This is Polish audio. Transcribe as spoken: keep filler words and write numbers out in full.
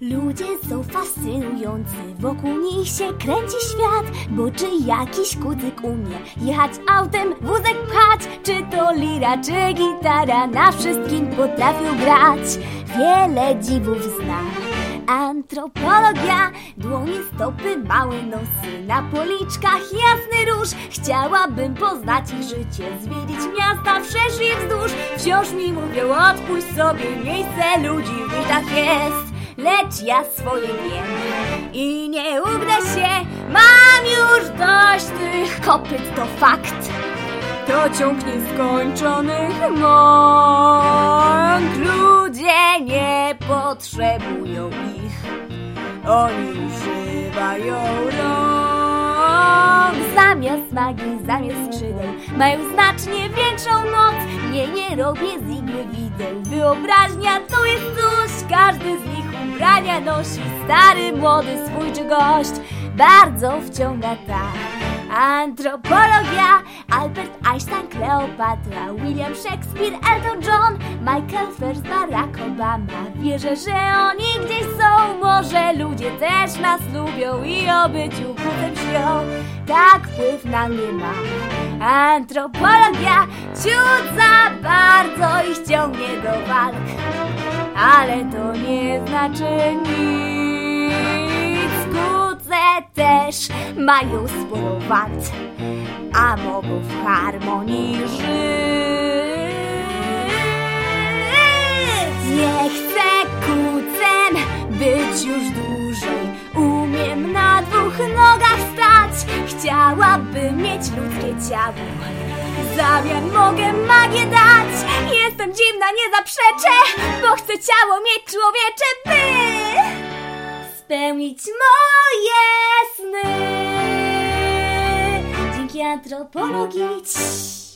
Ludzie są fascynujący, wokół nich się kręci świat. Bo czy jakiś kucyk umie jechać autem, wózek pchać? Czy to lira, czy gitara, na wszystkim potrafią grać. Wiele dziwów zna antropologia. Dłonie, stopy, małe nosy, na policzkach jasny róż. Chciałabym poznać ich życie, zwiedzić miasta wszerz i wzdłuż. Wciąż mi mówią, odpuść sobie, miejsce ludzi w mitach jest. Lecz ja swoje wiem i nie ugnę się. Mam już dość tych kopyt, to fakt. To ciąg nieskończonych mąk. Ludzie nie potrzebują ich, oni używają rąk. Zamiast magii, zamiast skrzydeł mają znacznie większą moc. Nie, nie robię z igły wideł, wyobraźnia to jest coś. Każdy z nich ubrania nosi, stary, młody, swój czy gość. Bardzo wciąga ta antropologia. Albert Einstein, Kleopatra, William Shakespeare, Elton John, Michael Phelps, Barack Obama. Wierzę, że oni gdzieś są. Może ludzie też nas lubią i o byciu potem śnią. Tak wpływ na mnie ma antropologia. Ciut za bardzo ich ciągnie do walk, ale to nie znaczy nic. Kuce też mają sporo wad, a mogą w harmonii żyć. Nie chcę kucem być już dłużej. Umiem na dwóch nogach stać. Chciałabym mieć ludzkie ciało, w zamian mogę magię dać. Jestem dziwna, nie zaprzeczę, bo chcę ciało mieć człowiecze, by spełnić moje sny. Dzięki antropologii.